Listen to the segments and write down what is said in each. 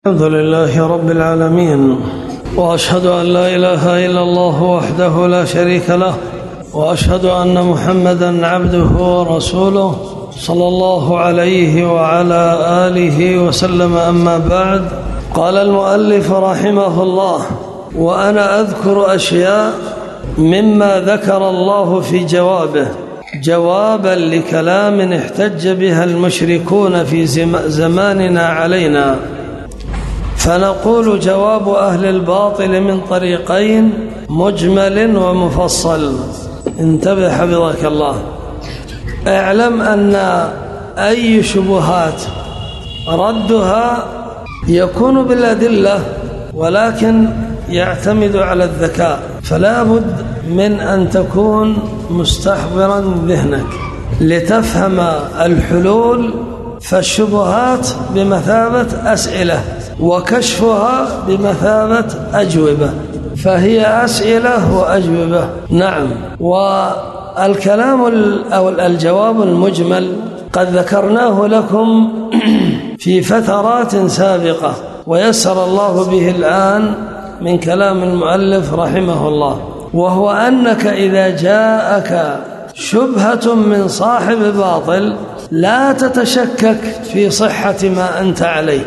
الحمد لله رب العالمين، وأشهد أن لا إله إلا الله وحده لا شريك له، وأشهد أن محمدًا عبده ورسوله صلى الله عليه وعلى آله وسلم. أما بعد، قال المؤلف رحمه الله: وأنا أذكر أشياء مما ذكر الله في جوابه جوابا لكلام احتج بها المشركون في زماننا علينا، فنقول: جواب أهل الباطل من طريقين: مجمل ومفصل. انتبه حفظك الله. اعلم أن أي شبهات ردها يكون بالأدلة، ولكن يعتمد على الذكاء، فلا بد من أن تكون مستحضرا ذهنك لتفهم الحلول. فالشبهات بمثابة أسئلة، وكشفها بمثابة أجوبة، فهي أسئلة وأجوبة. نعم. والكلام أو الجواب المجمل قد ذكرناه لكم في فترات سابقة، ويسر الله به الآن من كلام المؤلف رحمه الله، وهو أنك إذا جاءك شبهة من صاحب باطل لا تتشكك في صحة ما أنت عليه،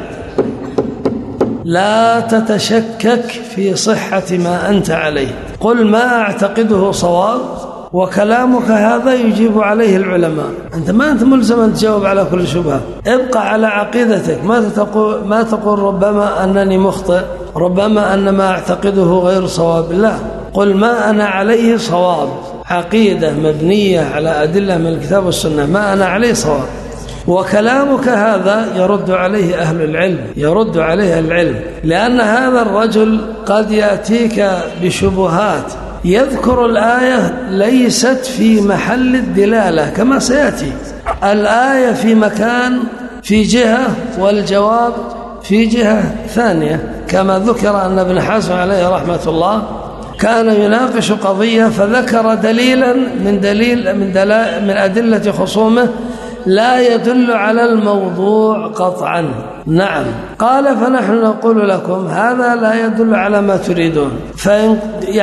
لا تتشكك في صحة ما أنت عليه. قل ما أعتقده صواب، وكلامك هذا يجيب عليه العلماء. أنت ما أنت ملزم أن تجاوب على كل شبهة، ابقى على عقيدتك. ما تقول ربما أنني مخطئ، ربما أن ما أعتقده غير صواب. لا، قل ما أنا عليه صواب، عقيدة مبنية على أدلة من الكتاب والسنة، ما أنا عليه صواب. وكلامك هذا يرد عليه أهل العلم، يرد عليه العلم، لأن هذا الرجل قد يأتيك بشبهات يذكر الآية ليست في محل الدلالة كما سيأتي. الآية في مكان في جهة، والجواب في جهة ثانية، كما ذكر أن ابن حزم عليه رحمة الله كان يناقش قضية فذكر دليلا من أدلة خصومه لا يدل على الموضوع قطعا. نعم. قال: فنحن نقول لكم هذا لا يدل على ما تريدون، فإن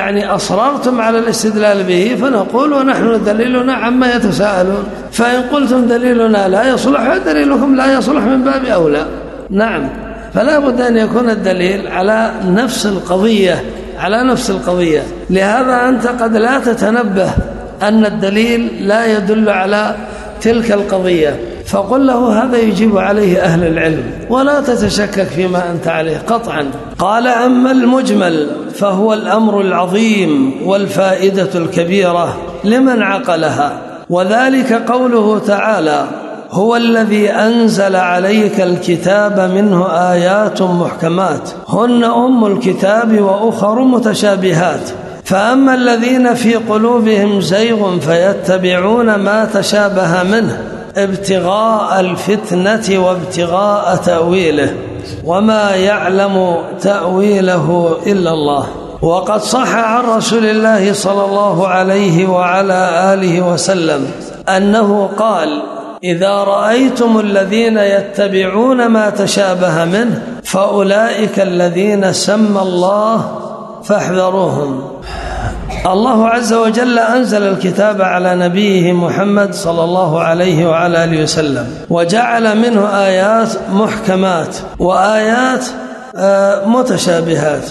أصررتم على الاستدلال به فنقول: ونحن دليلنا عما يتساءلون. فإن قلتم دليلنا لا يصلح، دليلكم لا يصلح من باب أولى. نعم. فلا بد أن يكون الدليل على نفس القضية، على نفس القضية. لهذا أنت قد لا تتنبه أن الدليل لا يدل على تلك القضية، فقل له هذا يجيب عليه أهل العلم، ولا تتشكك فيما أنت عليه قطعا. قال: أما المجمل فهو الأمر العظيم والفائدة الكبيرة لمن عقلها، وذلك قوله تعالى: هو الذي أنزل عليك الكتاب منه آيات محكمات هن أم الكتاب وأخر متشابهات، فأما الذين في قلوبهم زيغ فيتبعون ما تشابه منه ابتغاء الفتنة وابتغاء تأويله وما يعلم تأويله إلا الله. وقد صح عن رسول الله صلى الله عليه وعلى آله وسلم أنه قال: إذا رأيتم الذين يتبعون ما تشابه منه فأولئك الذين سمى الله فاحذروهم. الله عز وجل أنزل الكتاب على نبيه محمد صلى الله عليه وعلى آله وسلم، وجعل منه آيات محكمات وآيات متشابهات،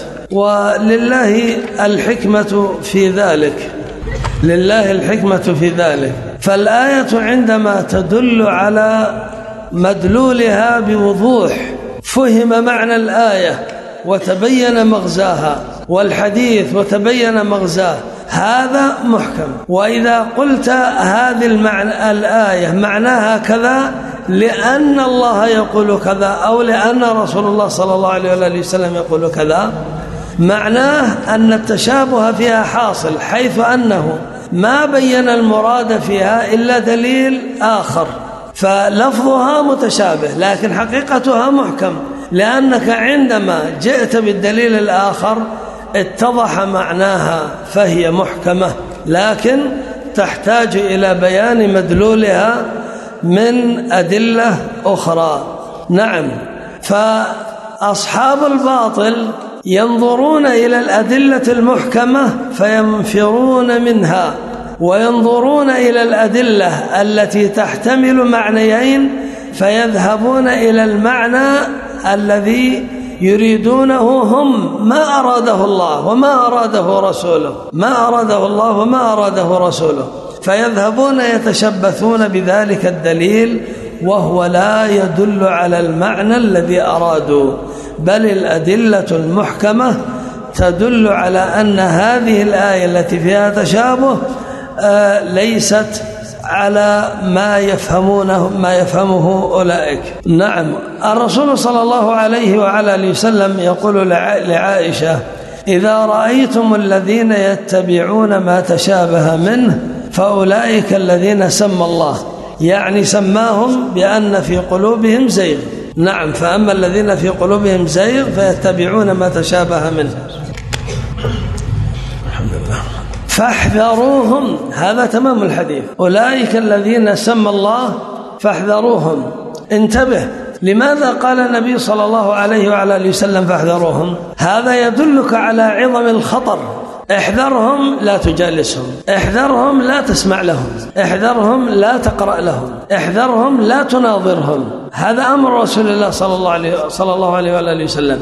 ولله الحكمة في ذلك، لله الحكمة في ذلك. فالآية عندما تدل على مدلولها بوضوح فهم معنى الآية وتبين مغزاها، والحديث وتبين مغزاه، هذا محكم. وإذا قلت هذه الآية معناها كذا لأن الله يقول كذا، أو لأن رسول الله صلى الله عليه وسلم يقول كذا، معناه أن التشابه فيها حاصل، حيث أنه ما بين المراد فيها إلا دليل آخر، فلفظها متشابه لكن حقيقتها محكم، لأنك عندما جئت بالدليل الآخر اتضح معناها فهي محكمة، لكن تحتاج إلى بيان مدلولها من أدلة أخرى. نعم. أصحاب الباطل ينظرون إلى الأدلة المحكمة فينفرون منها، وينظرون إلى الأدلة التي تحتمل معنيين فيذهبون إلى المعنى الذي يريدونه هم، ما أراده الله وما أراده رسوله، ما أراده الله وما أراده رسوله، فيذهبون يتشبثون بذلك الدليل وهو لا يدل على المعنى الذي أرادوا، بل الأدلة المحكمة تدل على أن هذه الآية التي فيها تشابه ليست على ما يفهمه أولئك. نعم، الرسول صلى الله عليه وعلى آله وسلم يقول لعائشة: إذا رأيتم الذين يتبعون ما تشابه منه فأولئك الذين سمى الله، يعني سماهم بأن في قلوبهم زيغ. نعم، فأما الذين في قلوبهم زيغ فيتبعون ما تشابه منه. الحمد لله. فاحذروهم، هذا تمام الحديث، أولئك الذين سمى الله فاحذروهم. انتبه، لماذا قال النبي صلى الله عليه وعلى آله وسلم فاحذروهم؟ هذا يدلك على عظم الخطر. احذرهم لا تجالسهم، احذرهم لا تسمع لهم، احذرهم لا تقرأ لهم، احذرهم لا تناظرهم. هذا أمر رسول الله صلى الله عليه وآله وسلم.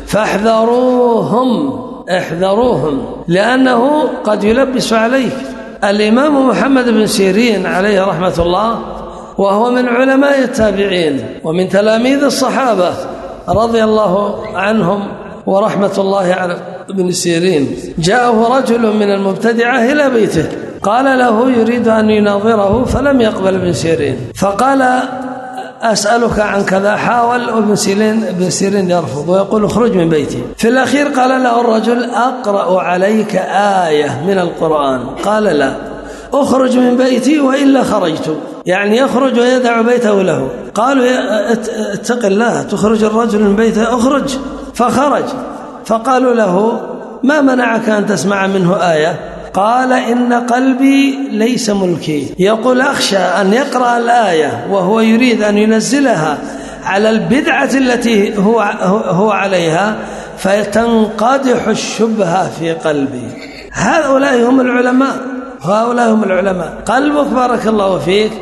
فاحذروهم، احذروهم، لأنه قد يلبس عليك. الإمام محمد بن سيرين عليه رحمة الله، وهو من علماء التابعين ومن تلاميذ الصحابة رضي الله عنهم ورحمة الله على ابن سيرين، جاءه رجل من المبتدعة إلى بيته، قال له يريد أن يناظره فلم يقبل ابن سيرين، فقال: أسألك عن كذا. حاول ابن سيرين يرفض ويقول: اخرج من بيتي. في الأخير قال له الرجل: أقرأ عليك آية من القرآن. قال: لا، اخرج من بيتي وإلا خرجت، يعني يخرج ويدع بيته له. قالوا: اتق الله، تخرج الرجل من بيته؟ اخرج. فخرج، فقالوا له: ما منعك أن تسمع منه آية؟ قال: إن قلبي ليس ملكي. يقول: أخشى أن يقرأ الآية وهو يريد أن ينزلها على البدعة التي هو عليها فتنقدح الشبهة في قلبي. هؤلاء هم العلماء، هؤلاء هم العلماء. قلبك بارك الله فيك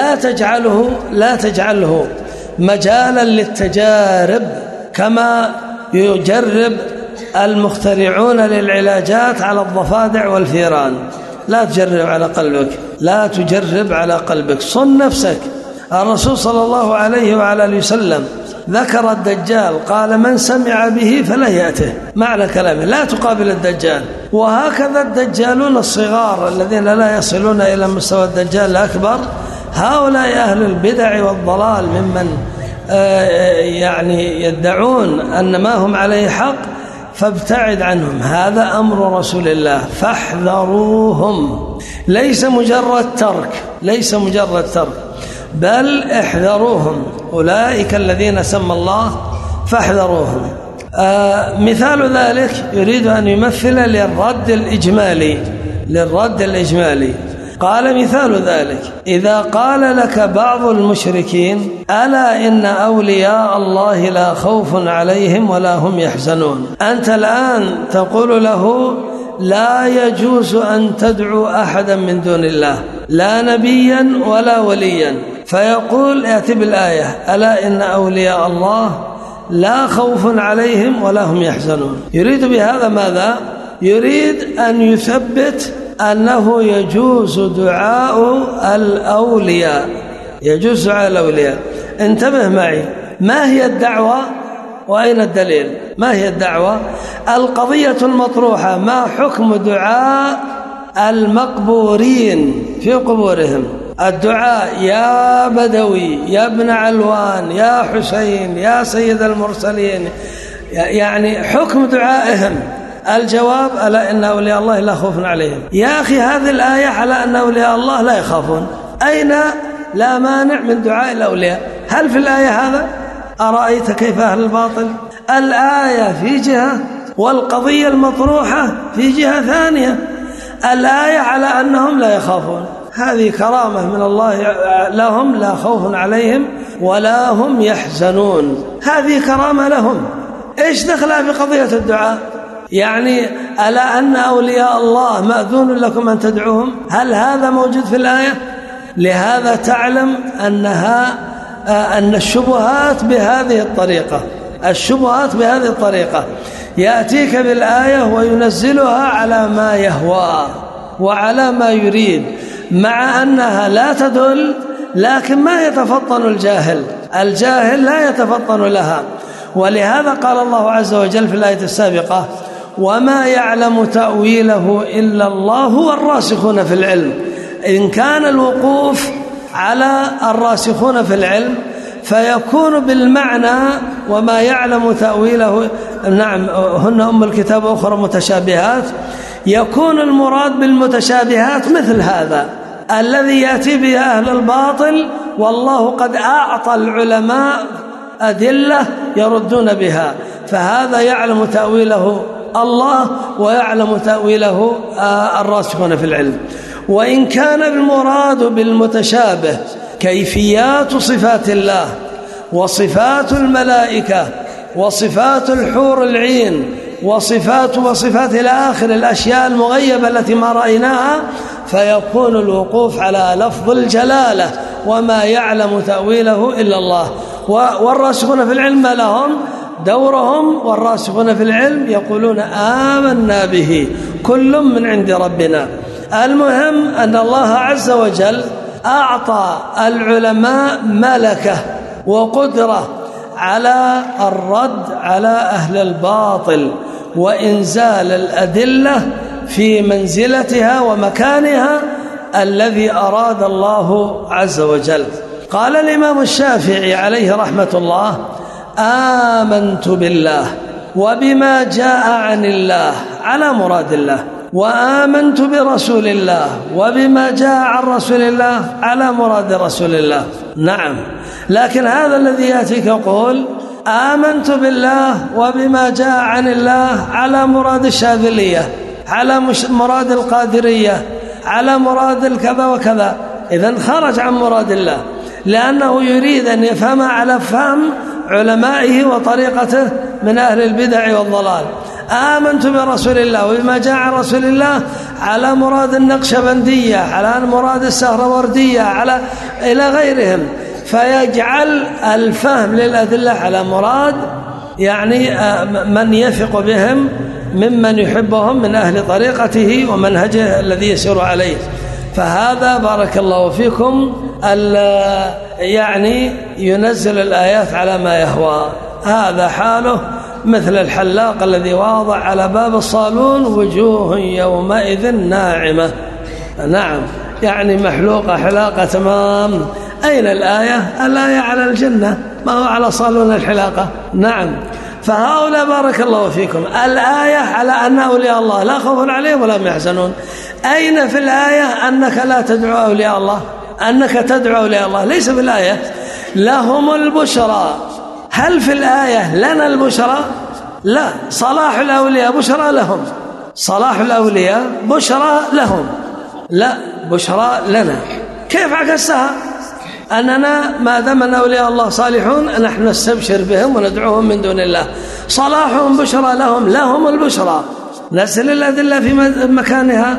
لا تجعله مجالا للتجارب كما يجرب المخترعون للعلاجات على الضفادع والفيران. لا تجرب على قلبك، لا تجرب على قلبك، صن نفسك. الرسول صلى الله عليه وعلى آله وسلم ذكر الدجال، قال: من سمع به فلا يأته. معنى كلامه لا تقابل الدجال. وهكذا الدجالون الصغار الذين لا يصلون إلى مستوى الدجال الأكبر، هؤلاء أهل البدع والضلال ممن يعني يدعون أن ما هم عليه حق، فابتعد عنهم. هذا أمر رسول الله، فاحذروهم. ليس مجرد ترك، بل احذروهم. أولئك الذين سمى الله فاحذروهم. مثال ذلك يريد أن يمثل للرد الإجمالي. قال: مثال ذلك إذا قال لك بعض المشركين: ألا إن أولياء الله لا خوف عليهم ولا هم يحزنون. أنت الآن تقول له: لا يجوز أن تدعو أحدا من دون الله، لا نبيا ولا وليا. فيقول: ائت بالآية: ألا إن أولياء الله لا خوف عليهم ولا هم يحزنون. يريد بهذا ماذا؟ يريد أن يثبت أنه يجوز دعاء الأولياء، يجوز دعاء الأولياء. انتبه معي، ما هي الدعوة وأين الدليل؟ ما هي الدعوة؟ القضية المطروحة: ما حكم دعاء المقبورين في قبورهم؟ الدعاء: يا بدوي، يا ابن علوان، يا حسين، يا سيد المرسلين، يعني حكم دعائهم. الجواب: ألا إن أولياء الله لا خوف عليهم. يا أخي، هذه الآية على أن أولياء الله لا يخافون. أين لا مانع من دعاء الأولياء؟ هل في الآية هذا؟ أرأيت كيف أهل الباطل؟ الآية في جهة والقضية المطروحة في جهة ثانية. الآية على أنهم لا يخافون، هذه كرامة من الله لهم، لا خوف عليهم ولا هم يحزنون، هذه كرامة لهم. إيش دخلها في قضية الدعاء؟ يعني ألا أن أولياء الله مأذون لكم أن تدعوهم؟ هل هذا موجود في الآية؟ لهذا تعلم أن الشبهات بهذه الطريقة يأتيك بالآية وينزلها على ما يهوى وعلى ما يريد، مع أنها لا تدل، لكن ما يتفطن الجاهل لا يتفطن لها. ولهذا قال الله عز وجل في الآية السابقة: وما يعلم تأويله إلا الله والراسخون في العلم. إن كان الوقوف على الراسخون في العلم فيكون بالمعنى وما يعلم تأويله، نعم هن أم الكتاب أخرى متشابهات، يكون المراد بالمتشابهات مثل هذا الذي يأتي به أهل الباطل، والله قد أعطى العلماء أدلة يردون بها، فهذا يعلم تأويله الله ويعلم تأويله الراسخون في العلم. وإن كان المراد بالمتشابه كيفيات صفات الله وصفات الملائكة وصفات الحور العين وصفات إلى آخر الأشياء المغيبة التي ما رأيناها، فيكون الوقوف على لفظ الجلالة وما يعلم تأويله إلا الله. والراسخون في العلم لهم دورهم، والراسخون في العلم يقولون آمنا به كل من عند ربنا. المهم أن الله عز وجل أعطى العلماء ملكة وقدرة على الرد على أهل الباطل وإنزال الأدلة في منزلتها ومكانها الذي أراد الله عز وجل. قال الإمام الشافعي عليه رحمة الله: آمنت بالله وبما جاء عن الله على مراد الله، وآمنت برسول الله وبما جاء عن رسول الله على مراد رسول الله. نعم، لكن هذا الذي يأتيك يقول آمنت بالله وبما جاء عن الله على مراد الشاذلية، على مراد القادرية، على مراد الكذا وكذا، إذن خرج عن مراد الله، لأنه يريد أن يفهم على فهم علمائه وطريقته من أهل البدع والضلال. آمنت برسول الله وبما جاء عن رسول الله على مراد النقشبندية، على مراد السهروردية، على إلى غيرهم، فيجعل الفهم للأدلة على مراد يعني من يثق بهم ممن يحبهم من أهل طريقته ومنهجه الذي يسير عليه. فهذا بارك الله فيكم يعني ينزل الآيات على ما يهوى. هذا حاله مثل الحلاق الذي واضع على باب الصالون: وجوه يومئذ ناعمة. نعم، يعني محلوقة حلاقة تمام. أين الآية؟ الآية على الجنة، ما هو على صالون الحلاقة. نعم، فهؤلاء بارك الله فيكم الآية على أن أولياء الله لا خوف عليهم ولا هم يحزنون. أين في الآية أنك لا تدعو أولياء الله؟ أنك تدعو أولياء الله ليس في الآية. لهم البشرى. هل في الآية لنا البشرى؟ لا. صلاح الأولياء بشرى لهم، صلاح الأولياء بشرى لهم، لا بشرى لنا. كيف عكسها؟ أننا ما دام أولياء الله صالحون نحن نستبشر بهم وندعوهم من دون الله. صلاحهم بشرى لهم، لهم البشرى. نزل الأدلة في مكانها.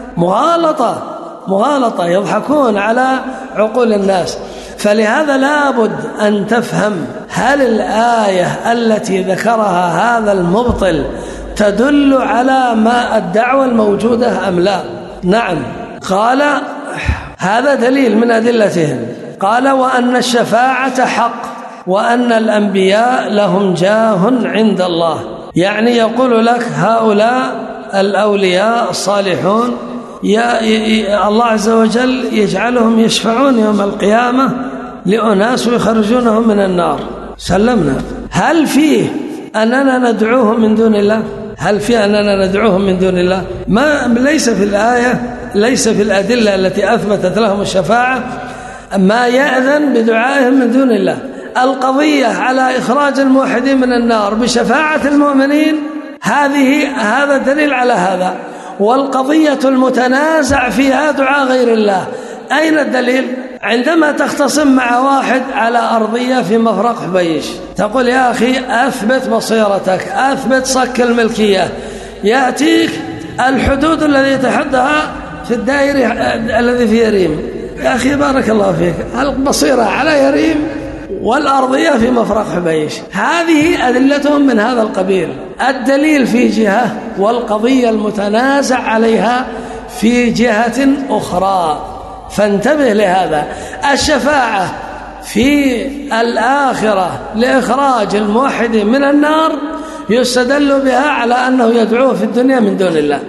مغالطة يضحكون على عقول الناس. فلهذا لابد أن تفهم هل الآية التي ذكرها هذا المبطل تدل على ما الدعوة الموجودة أم لا. نعم، قال هذا دليل من أدلتهم. قال: وأن الشفاعة حق وأن الأنبياء لهم جاه عند الله. يعني يقول لك هؤلاء الأولياء الصالحون الله عز وجل يجعلهم يشفعون يوم القيامة لأناس ويخرجونهم من النار. سلمنا. هل فيه أننا ندعوهم من دون الله؟ هل فيه أننا ندعوهم من دون الله؟ ما ليس في الآية، ليس في الأدلة التي أثبتت لهم الشفاعة ما يأذن بدعائهم من دون الله. القضية على إخراج الموحدين من النار بشفاعة المؤمنين هذا دليل على هذا. والقضية المتنازع فيها دعاء غير الله، أين الدليل؟ عندما تختصم مع واحد على أرضية في مفرق حبيش تقول يا أخي أثبت بصيرتك، أثبت صك الملكية، يأتيك الحدود الذي يتحدها في الدائري الذي في يريم. يا أخي بارك الله فيك، البصيرة على يريم والأرضية في مفرق حبيش. هذه أدلتهم من هذا القبيل، الدليل في جهة والقضية المتنازع عليها في جهة أخرى. فانتبه لهذا. الشفاعة في الآخرة لإخراج الموحد من النار يستدل بها على أنه يدعوه في الدنيا من دون الله.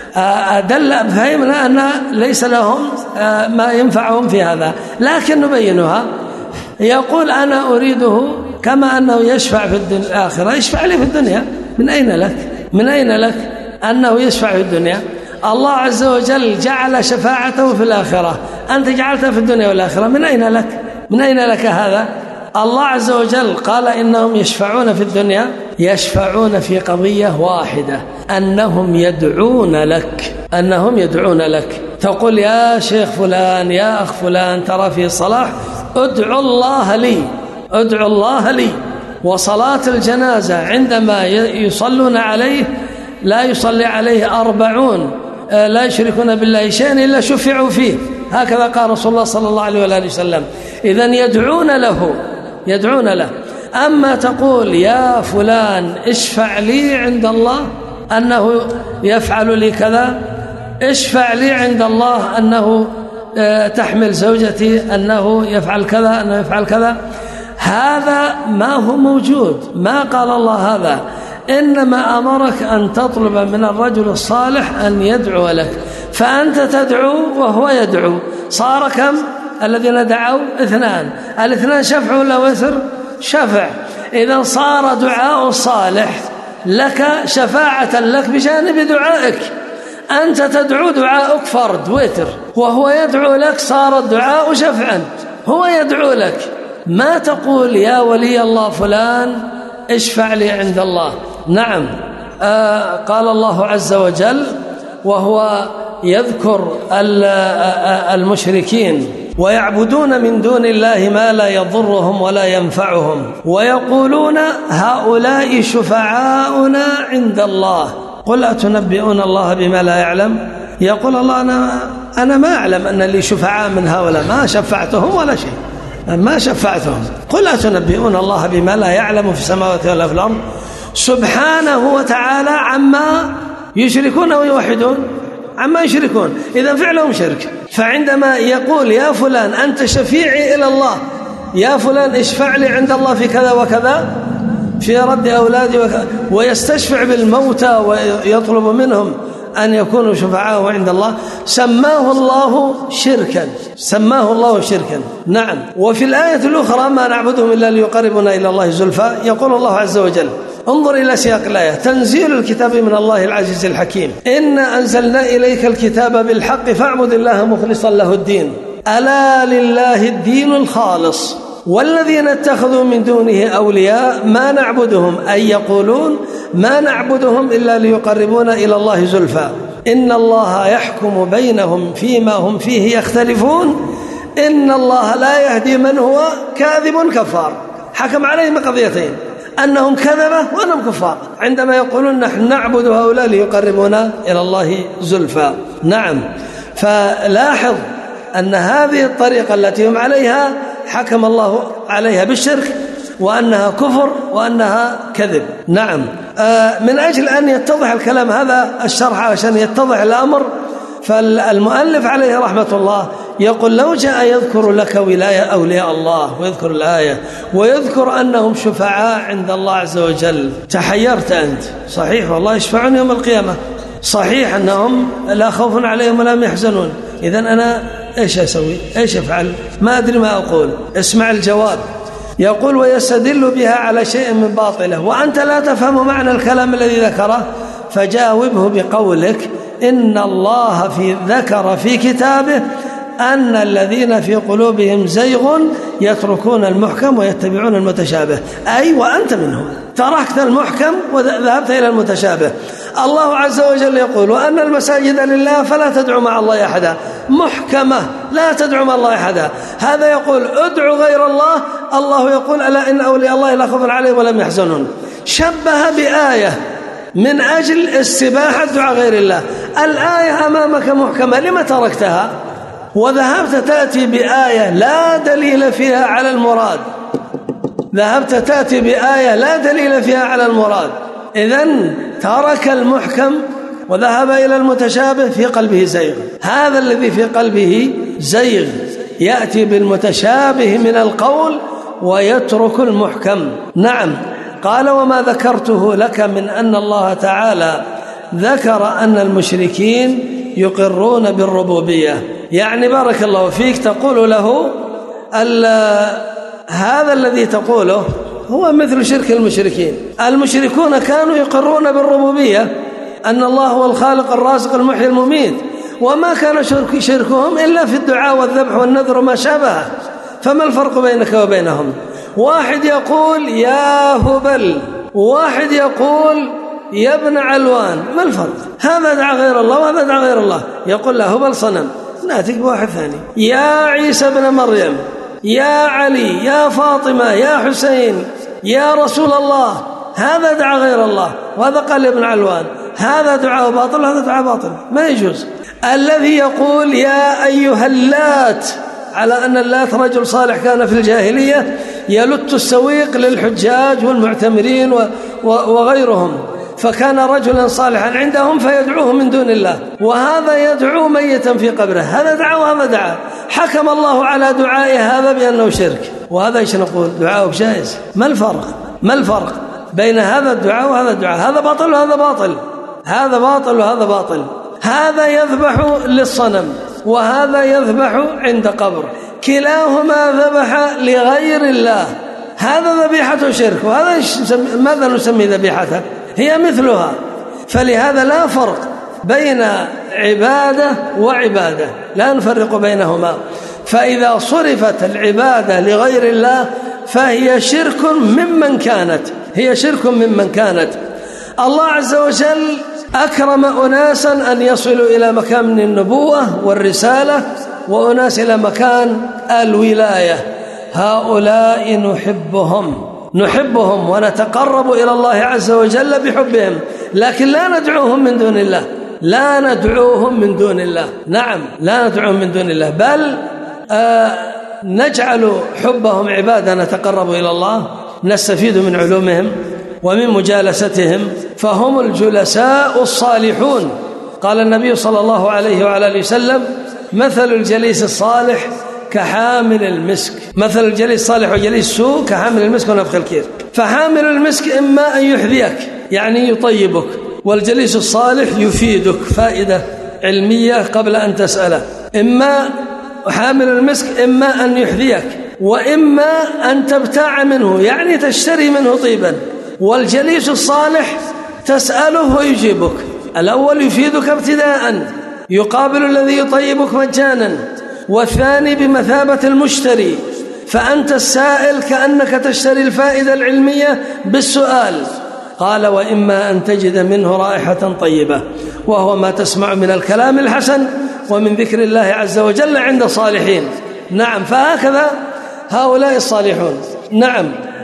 فهمنا أن ليس لهم ما ينفعهم في هذا، لكن نبينها. يقول أنا أريده كما أنه يشفع في الآخرة، يشفع لي في الدنيا. من أين لك؟ من أين لك أنه يشفع في الدنيا؟ الله عز وجل جعل شفاعته في الآخرة، أنت جعلتها في الدنيا والآخرة، من أين لك؟ من أين لك هذا؟ الله عز وجل قال إنهم يشفعون في الدنيا، يشفعون في قضية واحدة، أنهم يدعون لك، أنهم يدعون لك. تقول يا شيخ فلان، يا أخ فلان، ترى في صلاح، ادعو الله لي، ادعو الله لي. وصلاة الجنازة عندما يصلون عليه لا يصلي عليه 40 لا يشركون بالله شيئا إلا شفعوا فيه، هكذا قال رسول الله صلى الله عليه وآله وسلم. إذن يدعون له، يدعون له. أما تقول يا فلان اشفع لي عند الله أنه يفعل لي كذا، اشفع لي عند الله أنه تحمل زوجتي، أنه يفعل كذا، أنه يفعل كذا، هذا ما هو موجود، ما قال الله هذا. إنما أمرك أن تطلب من الرجل الصالح أن يدعو لك، فأنت تدعو وهو يدعو. صار كم الذين دعوا؟ 2. الاثنان شفع ولا وتر؟ شفع. إذا صار دعاء الصالح لك شفاعة لك بجانب دعائك. أنت تدعو دعاءك فرد وتر، وهو يدعو لك، صار الدعاء شفعا، هو يدعو لك. ما تقول يا ولي الله فلان اشفع لي عند الله. نعم، قال الله عز وجل وهو يذكر المشركين ويعبدون من دون الله ما لا يضرهم ولا ينفعهم ويقولون هؤلاء شفعاؤنا عند الله قل أتنبئون الله بما لا يعلم. يقول الله أنا ما أعلم أن لي شفعاء من هؤلاء، ما شفعتهم ولا شيء، ما شفعتهم. قل أتنبئون الله بما لا يعلم في السماوات ولا في الأرض سبحانه وتعالى عما يشركون ويوحدون، عما يشركون. إذا فعلهم شرك. فعندما يقول يا فلان أنت شفيعي إلى الله، يا فلان اشفع لي عند الله في كذا وكذا، في رد أولادي ويستشفع بالموتى ويطلب منهم أن يكونوا شفعاءه عند الله، سماه الله شركا، سماه الله شركا. نعم. وفي الآية الأخرى ما نعبدهم إلا ليقربنا إلى الله زلفى، يقول الله عز وجل، انظر إلى سياق الآية، تنزيل الكتاب من الله العزيز الحكيم، إنا أنزلنا إليك الكتاب بالحق فاعبد الله مخلصا له الدين ألا لله الدين الخالص والذين اتخذوا من دونه أولياء ما نعبدهم، أي يقولون ما نعبدهم إلا ليقربونا إلى الله زلفى إن الله يحكم بينهم فيما هم فيه يختلفون إن الله لا يهدي من هو كاذب كفار. حكم عليهم قضيتين، أنهم كذبة وأنهم كفار عندما يقولون نحن نعبد هؤلاء ليقربونا إلى الله زلفى. نعم. فلاحظ أن هذه الطريقة التي هم عليها حكم الله عليها بالشرك وأنها كفر وأنها كذب. نعم. من أجل أن يتضح الكلام هذا الشرح عشان يتضح الأمر، فالمؤلف عليه رحمة الله يقول لو جاء يذكر لك ولاية أولياء الله ويذكر الآية ويذكر أنهم شفعاء عند الله عز وجل تحيرت أنت. صحيح والله يشفعون يوم القيامة، صحيح أنهم لا خوف عليهم ولا هم يحزنون، إذن أنا إيش أسوي؟ إيش أفعل؟ ما أدري ما أقول. اسمع الجواب. يقول ويستدل بها على شيء من باطله وأنت لا تفهم معنى الكلام الذي ذكره، فجاوبه بقولك إن الله ذكر في كتابه أن الذين في قلوبهم زيغ يتركون المحكم ويتبعون المتشابه، أي وأنت منهم، تركت المحكم وذهبت إلى المتشابه. الله عز وجل يقول وأن المساجد لله فلا تدعوا مع الله أحدا، محكمة لا تدعو مع الله أحدا. هذا يقول ادعو غير الله، الله يقول ألا إن أولياء الله لا خوف عليهم ولا هم يحزنون. شبه بآية من أجل استباحة دعاء غير الله. الآية أمامك محكمة، لما تركتها وذهبت تأتي بآية لا دليل فيها على المراد؟ ذهبت تأتي بآية لا دليل فيها على المراد. إذن ترك المحكم وذهب إلى المتشابه، في قلبه زيغ. هذا الذي في قلبه زيغ يأتي بالمتشابه من القول ويترك المحكم. نعم. قال وما ذكرته لك من أن الله تعالى ذكر أن المشركين يقرون بالربوبية، يعني بارك الله فيك تقول له هذا الذي تقوله هو مثل شرك المشركين. المشركون كانوا يقرون بالربوبية، أن الله هو الخالق الرازق المحيي المميت، وما كان شركهم إلا في الدعاء والذبح والنذر وما شابه. فما الفرق بينك وبينهم؟ واحد يقول يا هبل، واحد يقول يا ابن علوان، ما الفرق؟ هذا دعا غير الله وهذا دعا غير الله. يقول له هبل صنم، ناتك بواحد ثاني، يا عيسى ابن مريم، يا علي، يا فاطمة، يا حسين، يا رسول الله، هذا دعا غير الله وهذا قال ابن علوان، هذا دعاء باطل وهذا دعاء باطل، ما يجوز. الذي يقول يا أيها اللات، على أن اللات رجل صالح كان في الجاهلية يلت السويق للحجاج والمعتمرين وغيرهم، فكان رجلا صالحا عندهم فيدعوه من دون الله، وهذا يدعو ميتا في قبره، هذا دعا وهذا دعا. حكم الله على دعاء هذا بأنه شرك، وهذا ايش نقول؟ دعاءه جائز. ما الفرق؟ ما الفرق بين هذا الدعاء وهذا الدعاء؟ هذا باطل وهذا باطل، هذا باطل وهذا باطل. هذا يذبح للصنم وهذا يذبح عند قبر، كلاهما ذبح لغير الله، هذا ذبيحته شرك وهذا ماذا نسمي ذبيحته؟ هي مثلها. فلهذا لا فرق بين عبادة وعبادة، لا نفرق بينهما. فإذا صرفت العبادة لغير الله فهي شرك ممن كانت، هي شرك ممن كانت. الله عز وجل أكرم أناسا أن يصلوا إلى مكان النبوة والرسالة، وأناس إلى مكان الولاية، هؤلاء نحبهم ونتقرب إلى الله عز وجل بحبهم، لكن لا ندعوهم من دون الله، لا ندعوهم من دون الله. نعم، لا ندعوهم من دون الله، بل نجعل حبهم عبادة نتقرب إلى الله، نستفيد من علومهم ومن مجالستهم، فهم الجلساء الصالحون. قال النبي صلى الله عليه وعلى آله وسلم مثل الجليس الصالح كحامل المسك، مثل الجليس الصالح وجليس السوء كحامل المسك ونفخ الكير. فحامل المسك إما أن يحذيك يعني يطيبك، والجليس الصالح يفيدك فائدة علمية قبل أن تسأله. إما حامل المسك إما أن يحذيك وإما أن تبتاع منه يعني تشتري منه طيبا، والجليس الصالح تسأله ويجيبك. الأول يفيدك ابتداء يقابل الذي يطيبك مجانا، والثاني بمثابة المشتري، فأنت السائل كأنك تشتري الفائدة العلمية بالسؤال. قال وإما أن تجد منه رائحة طيبة، وهو ما تسمع من الكلام الحسن ومن ذكر الله عز وجل عند صالحين. نعم، فهكذا هؤلاء الصالحون. نعم.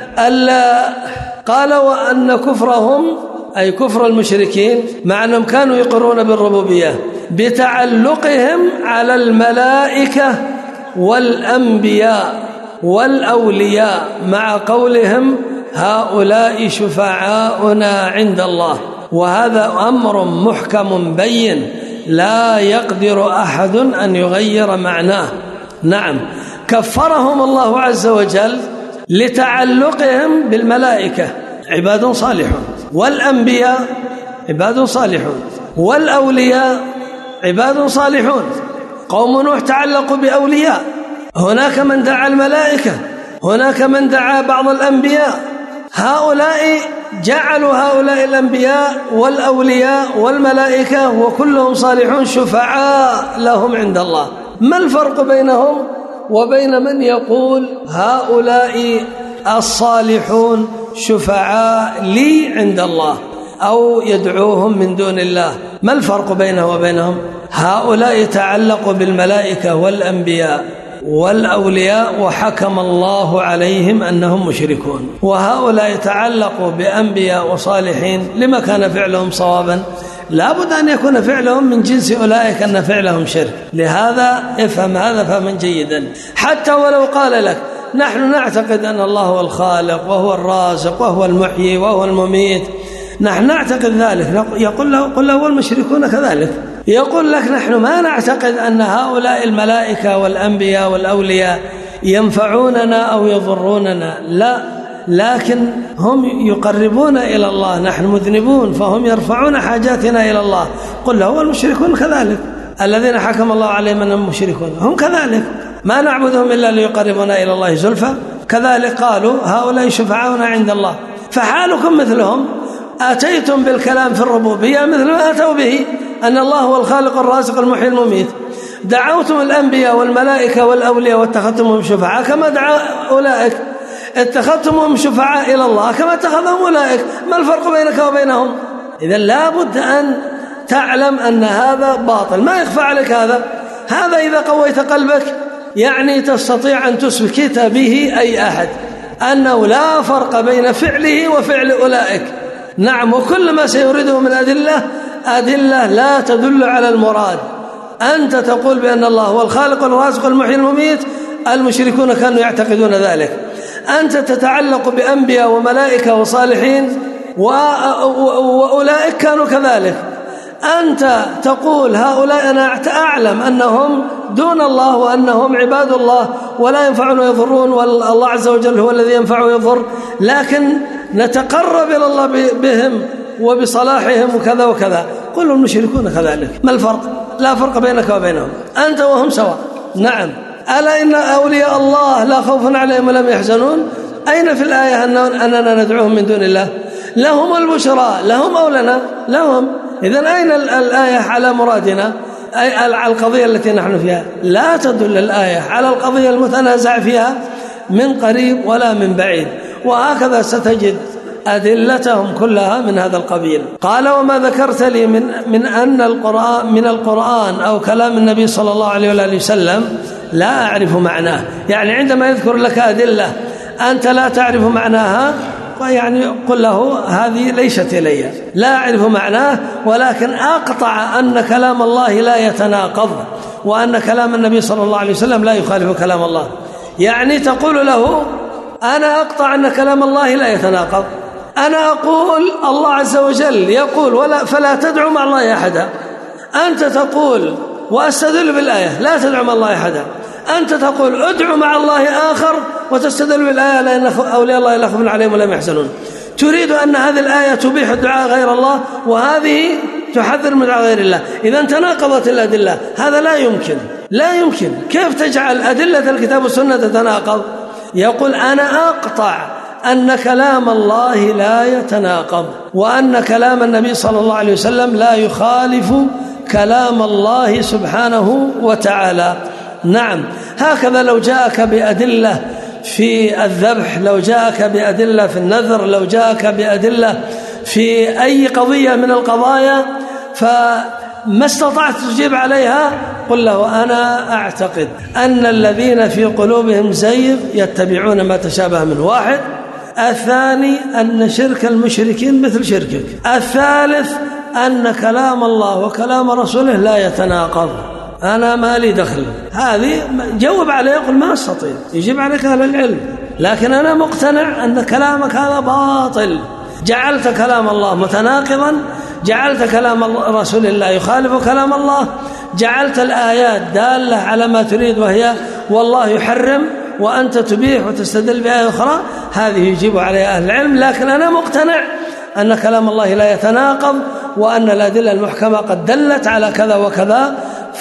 قال وأن كفرهم أي كفر المشركين مع أنهم كانوا يقرون بالربوبية بتعلقهم على الملائكة والأنبياء والأولياء، مع قولهم هؤلاء شفعاؤنا عند الله، وهذا أمر محكم بين لا يقدر أحد أن يغير معناه. نعم، كفرهم الله عز وجل لتعلقهم بالملائكة عباد صالحون، والأنبياء عباد صالحون، والأولياء عباد صالحون. قوم نوح تعلقوا بأولياء، هناك من دعا الملائكة، هناك من دعا بعض الأنبياء، هؤلاء جعلوا هؤلاء الأنبياء والأولياء والملائكة وكلهم صالحون شفعاء لهم عند الله. ما الفرق بينهم وبين من يقول هؤلاء الصالحون شفعاء لي عند الله؟ أو يدعوهم من دون الله. ما الفرق بينه وبينهم؟ هؤلاء يتعلقوا بالملائكة والأنبياء والأولياء وحكم الله عليهم أنهم مشركون، وهؤلاء يتعلقوا بأنبياء وصالحين لما كان فعلهم صوابا لا بد أن يكون فعلهم من جنس أولئك أن فعلهم شرك. لهذا افهم هذا فهما جيدا. حتى ولو قال لك نحن نعتقد أن الله هو الخالق وهو الرازق وهو المحيي وهو المميت، نحن نعتقد ذلك، يقول له قل له والمشركون كذلك. يقول لك نحن ما نعتقد أن هؤلاء الملائكة والأنبياء والأولياء ينفعوننا أو يضروننا، لا، لكن هم يقربون إلى الله، نحن مذنبون فهم يرفعون حاجاتنا إلى الله. قل له والمشركون كذلك، الذين حكم الله عليهم أنهم مشركون هم كذلك، ما نعبدهم إلا ليقربونا إلى الله زلفى. كذلك قالوا هؤلاء شفعاؤنا عند الله. فحالكم مثلهم، آتيتم بالكلام في الربوبية مثل ما أتوا به، أن الله هو الخالق الرازق المحيي المميت. دعوتم الأنبياء والملائكة والأولياء واتخذتمهم شفعاء كما دعا أولئك، اتخذتمهم شفعاء إلى الله كما اتخذهم أولئك. ما الفرق بينك وبينهم؟ إذن لا بد أن تعلم أن هذا باطل، ما يخفى عليك هذا إذا قويت قلبك يعني تستطيع أن تثبت به أي أحد أنه لا فرق بين فعله وفعل أولئك. نعم، وكل ما سيريده من أدلة لا تدل على المراد. أنت تقول بأن الله هو الخالق الرازق المحيي المميت، المشركون كانوا يعتقدون ذلك. أنت تتعلق بأنبياء وملائكة وصالحين وأولئك كانوا كذلك. أنت تقول هؤلاء أنا أعلم أنهم دون الله وأنهم عباد الله ولا ينفعون ويضرون، والله عز وجل هو الذي ينفع ويضر، لكن نتقرب إلى الله بهم وبصلاحهم وكذا وكذا. قل المشركون كذلك. ما الفرق؟ لا فرق بينك وبينهم، أنت وهم سواء. نعم، ألا إن أولياء الله لا خوف عليهم ولم يحزنون؟ أين في الآية أننا ندعوهم من دون الله؟ لهم البشرى، لهم أو لنا؟ لهم. إذن أين الآية على مرادنا، أي على القضية التي نحن فيها؟ لا تدل الآية على القضية المتنازع فيها من قريب ولا من بعيد. وهكذا ستجد أدلتهم كلها من هذا القبيل. قال وما ذكرت لي من أن القرآن أو كلام النبي صلى الله عليه وآله وسلم لا أعرف معناه، يعني عندما يذكر لك أدلة أنت لا تعرف معناها يعني قل له هذه ليست إلي، لا أعرف معناه، ولكن أقطع أن كلام الله لا يتناقض وأن كلام النبي صلى الله عليه وسلم لا يخالف كلام الله. يعني تقول له أنا أقطع أن كلام الله لا يتناقض، أنا أقول الله عز وجل يقول فلا تدعو مع الله أحدا، أنت تقول وأستدل بالآية لا تدعو مع الله أحدا، أنت تقول ادعو مع الله آخر وتستدل بالآية لأن أولياء الله لا خوف عليهم ولا يحزنون. تريد أن هذه الآية تبيح الدعاء غير الله وهذه تحذر من دعاء غير الله. إذا تناقضت الأدلة، هذا لا يمكن. كيف تجعل أدلة الكتاب والسنة تتناقض؟ يقول أنا أقطع أن كلام الله لا يتناقض وأن كلام النبي صلى الله عليه وسلم لا يخالف كلام الله سبحانه وتعالى. نعم، هكذا لو جاءك بأدلة في الذبح، لو جاءك بأدلة في النذر، لو جاءك بأدلة في أي قضية من القضايا فما استطعت تجيب عليها، قل له أنا أعتقد أن الذين في قلوبهم زيغ يتبعون ما تشابه منه. واحد. الثاني أن شرك المشركين مثل شركك. الثالث أن كلام الله وكلام رسوله لا يتناقض. أنا ما لي دخل. هذه جاوب عليه، يقول ما أستطيع، يجيب عليك أهل العلم، لكن أنا مقتنع أن كلامك هذا باطل، جعلت كلام الله متناقضا، جعلت كلام رسول الله يخالف كلام الله، جعلت الآيات دالة على ما تريد وهي والله يحرم وأنت تبيح وتستدل بآية أخرى. هذه يجيب عليها أهل العلم، لكن أنا مقتنع أن كلام الله لا يتناقض وأن الأدلة المحكمة قد دلت على كذا وكذا،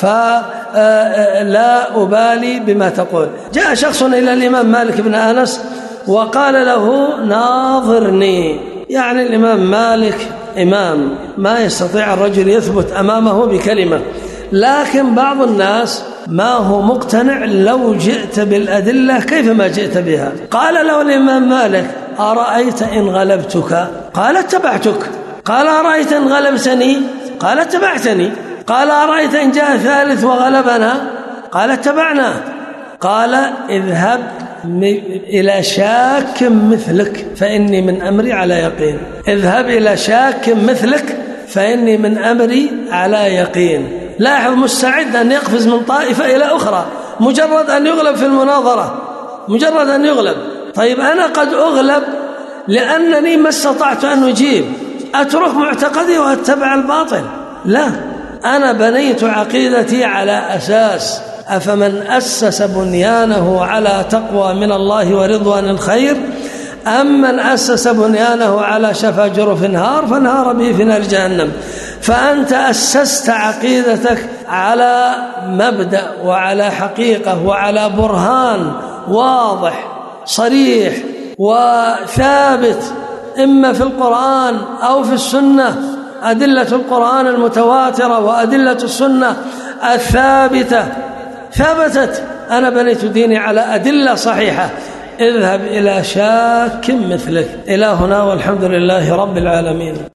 فلا أبالي بما تقول. جاء شخص إلى الإمام مالك بن أنس وقال له ناظرني، يعني الإمام مالك إمام ما يستطيع الرجل يثبت أمامه بكلمة، لكن بعض الناس ما هو مقتنع لو جئت بالأدلة كيفما جئت بها. قال له الإمام مالك أرأيت إن غلبتك؟ قال اتبعتك. قال أرأيت إن غلبتني؟ قال اتبعتني. قال أرأيت إن جاء ثالث وغلبنا؟ قال اتبعنا. قال اذهب إلى شاك مثلك فإني من أمري على يقين. اذهب إلى شاك مثلك فإني من أمري على يقين. لاحظ، مستعد أن يقفز من طائفة إلى أخرى مجرد أن يغلب في المناظرة، مجرد أن يغلب. طيب أنا قد أغلب لأنني ما استطعت أن أجيب، أترك معتقدي وأتبع الباطل؟ لا، أنا بنيت عقيدتي على أساس: أفمن أسس بنيانه على تقوى من الله ورضوان خير أم من أسس بنيانه على شفا جرف نهار فانهار به في نار جهنم. فأنت أسست عقيدتك على مبدأ وعلى حقيقة وعلى برهان واضح صريح وثابت، إما في القرآن أو في السنة، أدلة القرآن المتواترة وأدلة السنة الثابتة ثبتت. أنا بنيت ديني على أدلة صحيحة. اذهب إلى شاك مثلك. إلى هنا، والحمد لله رب العالمين.